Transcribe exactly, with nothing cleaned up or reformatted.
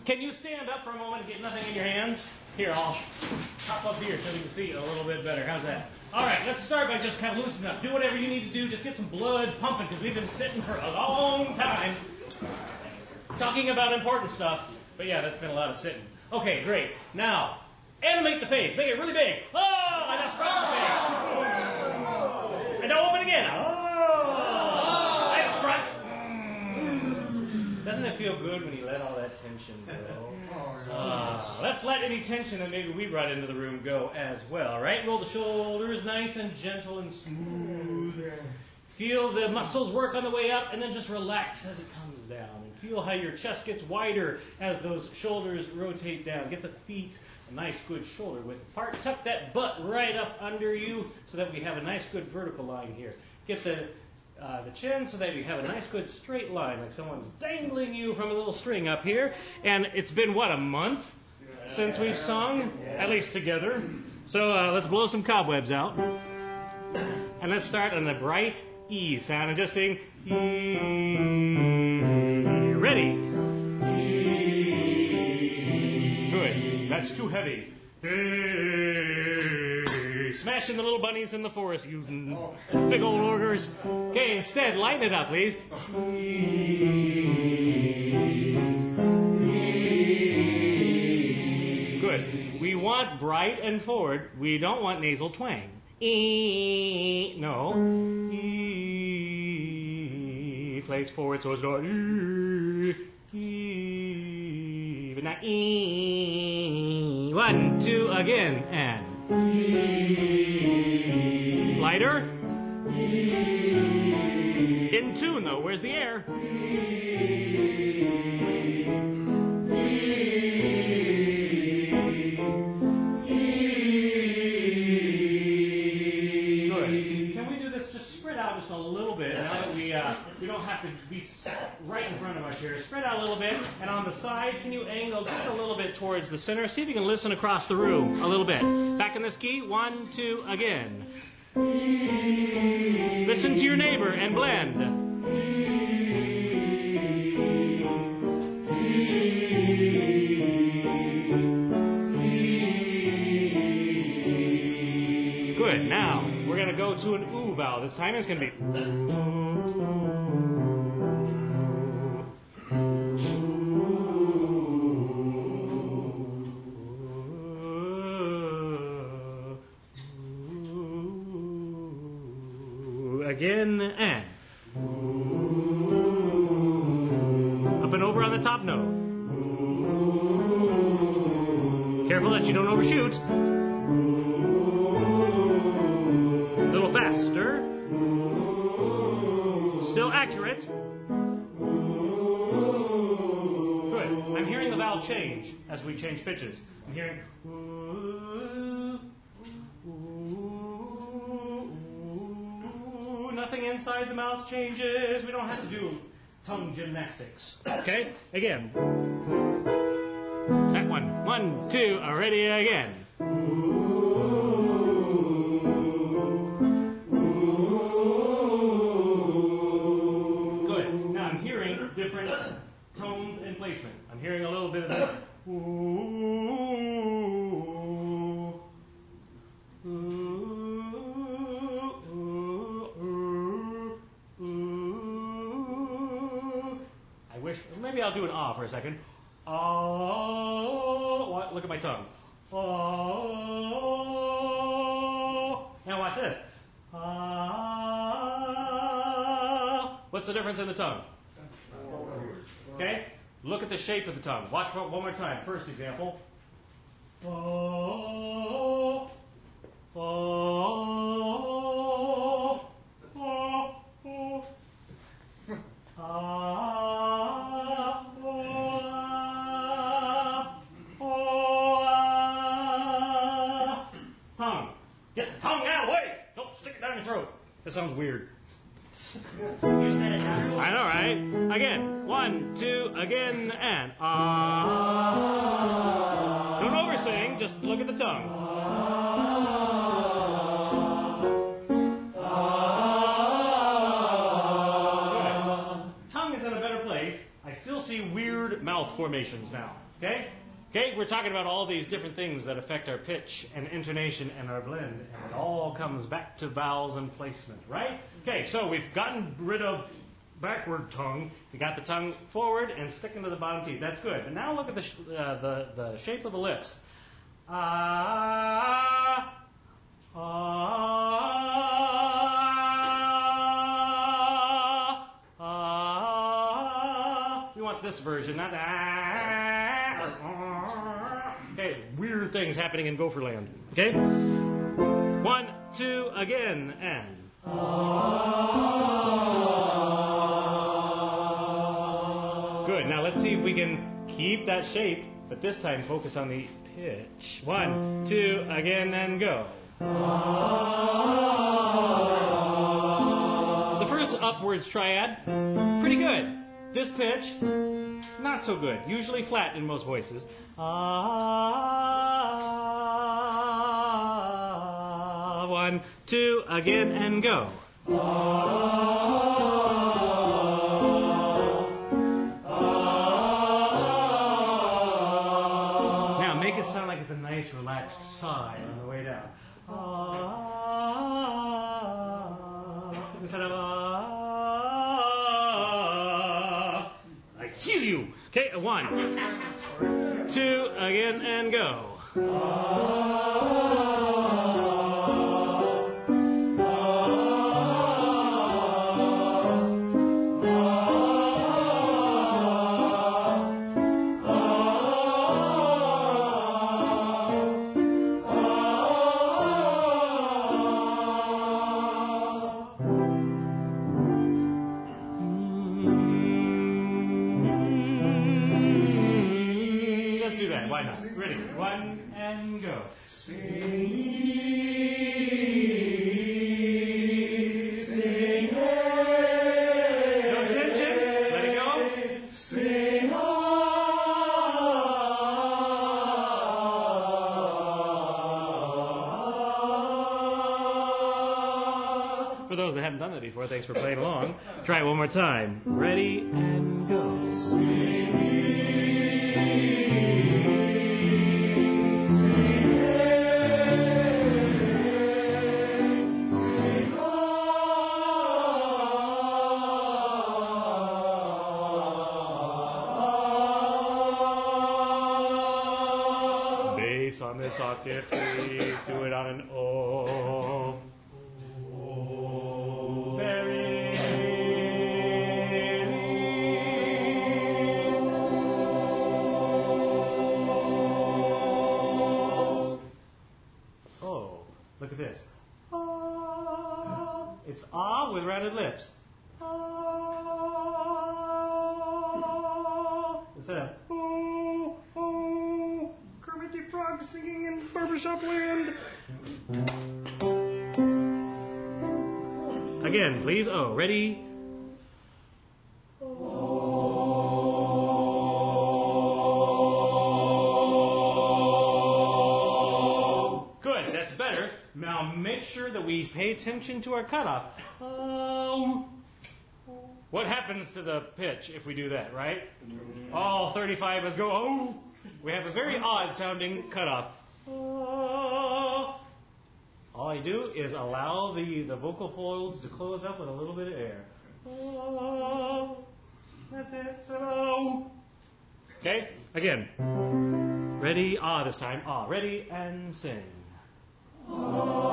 Can you stand up for a moment and get nothing in your hands? Here, I'll hop up here so we can see it a little bit better. How's that? All right, let's start by just kind of loosening up. Do whatever you need to do. Just get some blood pumping because we've been sitting for a long time talking about important stuff. But yeah, that's been a lot of sitting. Okay, great. Now, animate the face. Make it really big. Oh, I just scratched the face. And don't open again. Oh, I scratched. Doesn't it feel good when you let all that tension go? Uh, let's let any tension that maybe we brought into the room go as well, right? Roll the shoulders nice and gentle and smooth. Feel the muscles work on the way up and then just relax as it comes down. And feel how your chest gets wider as those shoulders rotate down. Get the feet a nice good shoulder width apart. Tuck that butt right up under you so that we have a nice good vertical line here. Get the Uh, the chin so that you have a nice good straight line like someone's dangling you from a little string up here. And it's been, what, a month since we've sung? At least together. So uh, let's blow some cobwebs out. And let's start on the bright E sound and just sing E. Ready? E. Good. That's too heavy. E. Smashing the little bunnies in the forest, you big old ogres. Okay, instead, lighten it up, please. Good. We want bright and forward. We don't want nasal twang. E. No. E. Plays forward, so it's not E. E. But not E. One, two, again, and. E. Lighter. E. In tune, though. Where's the air? E. E. Good. Can we do this? Just spread out just a little bit now that we uh, we don't have to be right in front of our chair. Spread out a little bit, and on the sides, can you angle just a little bit towards the center? See if you can listen across the room a little bit. Back in this key. One, two, again. Listen to your neighbor and blend. Good. Now, we're going to go to an ooh vowel. This time it's going to be again and up and over on the top note. Careful that you don't overshoot. A little faster. Still accurate. Good. I'm hearing the vowel change as we change pitches. I'm hearing nothing inside the mouth changes. We don't have to do tongue gymnastics. Okay? Again. That one. One, two, ready again. Good. Now I'm hearing different tones and placement. I'm hearing a little bit of this. Maybe I'll do an ah for a second. Oh, what? Look at my tongue. Oh. Now watch this. Ah. What's the difference in the tongue? Okay. Look at the shape of the tongue. Watch one more time. First example. Oh. Oh. Oh. Oh. Ah. That sounds weird. You said it now. I know, right? Again. One, two, again, and ah. Don't oversing, just look at the tongue. Good. Tongue is in a better place. I still see weird mouth formation. formations now. Okay? Okay, we're talking about all these different things that affect our pitch and intonation and our blend, and it all comes back to vowels and placement, right? Okay, so we've gotten rid of backward tongue. We got the tongue forward and sticking to the bottom teeth. That's good. But now look at the sh- uh, the the shape of the lips. Ah, ah, ah. We want this version, not ah. Okay, weird things happening in Gopherland. Okay, one, two, again, and. Good. Now let's see if we can keep that shape, but this time focus on the pitch. One, two, again, and go. The first upwards triad, pretty good. This pitch, not so good. Usually flat in most voices. Ah, one, two, again, and go. Now make it sound like it's a nice relaxed sigh on the way down. Instead of ah, I kill you. Okay, a one, two, again, and go. Why not? Ready? One and go. Sing ye, sing ye. No tension. Let it go. Sing on. For those that haven't done that before, thanks for playing along. Try it one more time. Ready and go. Sing ye. On this octave, please do it on an O. O. Very. Oh, look at this. Ah. It's ah with rounded lips. Ah. Instead of oh, oh. Kermit the Frog singing in barbershop land. Again, please. Oh, ready? Oh. Good, that's better. Now make sure that we pay attention to our cutoff. Oh. What happens to the pitch if we do that, right? All thirty-five of us go, oh. We have a very odd sounding cutoff. Oh. All I do is allow the, the vocal folds to close up with a little bit of air. Oh. That's it. So. Okay, again. Ready? Ah, this time. Ah, ready and sing. Oh.